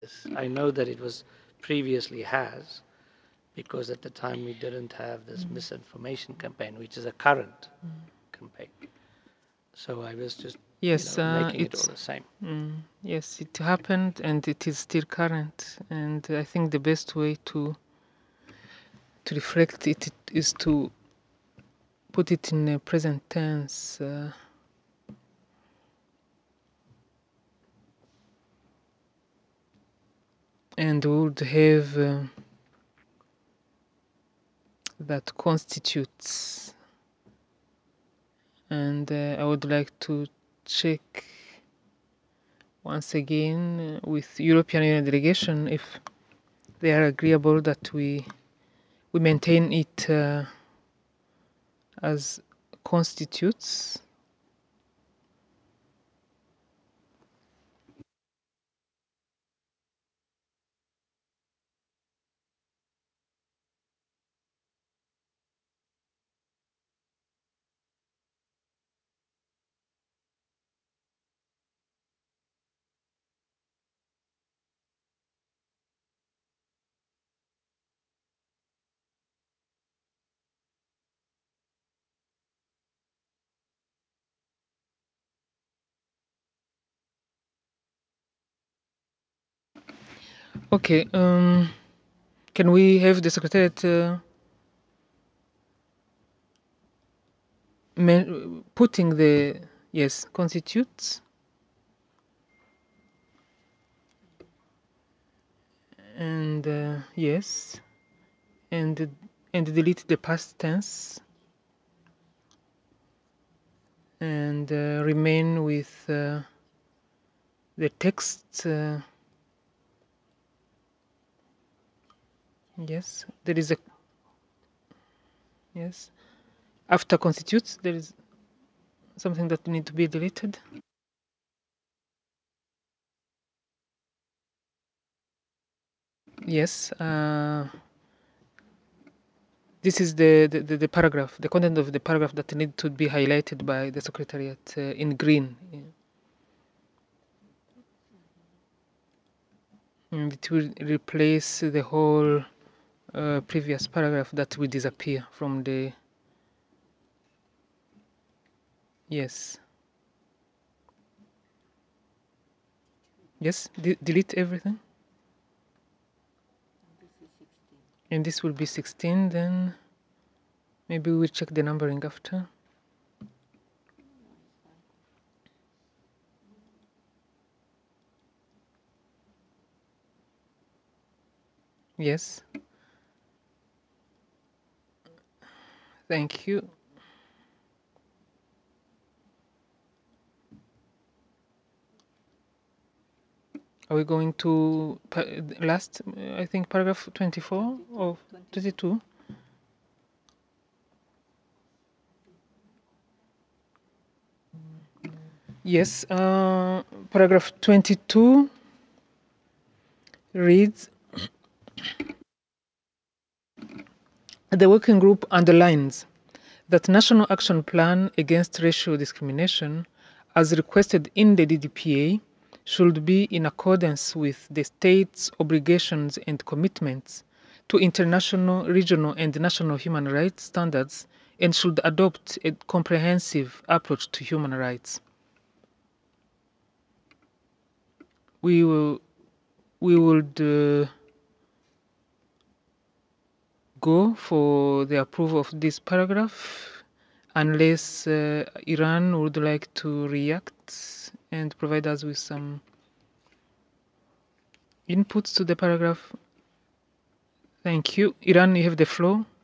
I know that it was previously has, because at the time we didn't have this misinformation campaign, which is a current campaign. So I was just, Yes, making it all the same. yes, it happened and it is still current. And I think the best way to reflect it is to put it in a present tense. And would have that constitutes. And I would like to check once again with European Union delegation if they are agreeable that we maintain it as constitutes. Okay, can we have the Secretariat putting the, yes, constitutes, and yes, and delete the past tense, and remain with the text. Yes, there is a, yes, after constitutes there is something that need to be deleted. Yes, this is the paragraph, the content of the paragraph that need to be highlighted by the Secretariat in green. And it will replace the whole previous paragraph that will disappear from the, yes. Yes, delete everything. And this will be 16, then maybe we'll check the numbering after. Yes. Thank you. Are we going to last, I think, paragraph 24 or 22? Yes, paragraph 22 reads, the working group underlines that National Action Plan Against Racial Discrimination, as requested in the DDPA, should be in accordance with the state's obligations and commitments to international, regional, and national human rights standards and should adopt a comprehensive approach to human rights. We would go for the approval of this paragraph unless Iran would like to react and provide us with some inputs to the paragraph. Thank you. Iran, you have the floor.